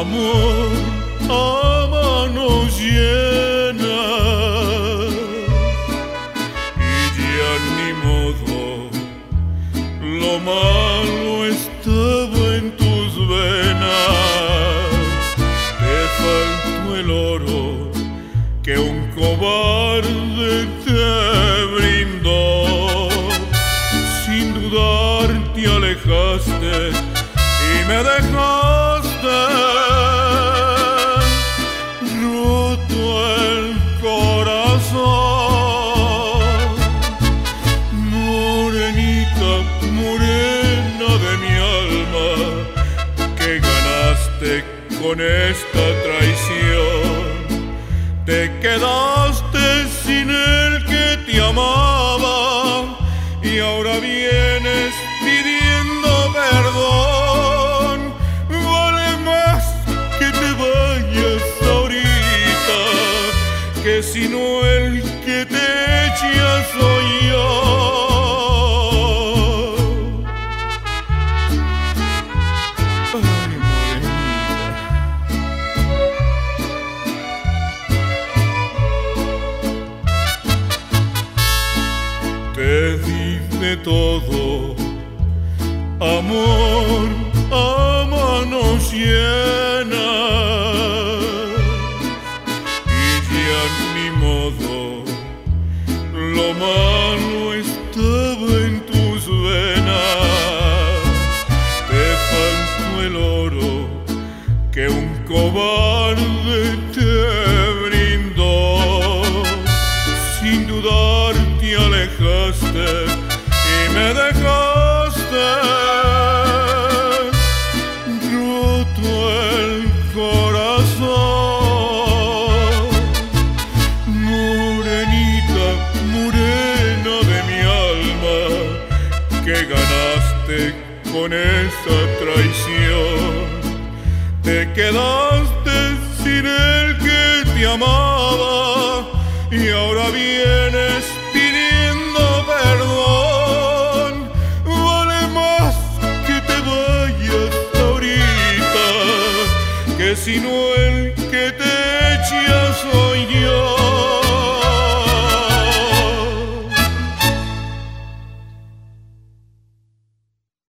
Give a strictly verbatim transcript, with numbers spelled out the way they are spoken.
amor a manos llenas, y ya ni modo, lo malo estaba en tus venas. Te faltó el oro que un cobarde te brindó. Sin dudar te alejaste y me dejaste roto el corazón. Morenita, morena de mi alma, que ganaste con esta traición. Te quedaste sin el que te amaba y ahora vienes pidiendo perdón. Vale más que te vayas ahorita, que si no el que te echa soy yo. Ay, morenita. Te di de todo, amor a manos llenas, y ya ni modo, lo malo estaba en tus venas. Te faltó el oro que un cobarde te brindó. Sin dudar te alejaste y me dejaste roto el corazón. Morenita, morena de mi alma, que ganaste con esa traición. Te quedaste sin el que te amaba y ahora vienes pidiendo perdón. Vale más que te vayas ahorita, que si no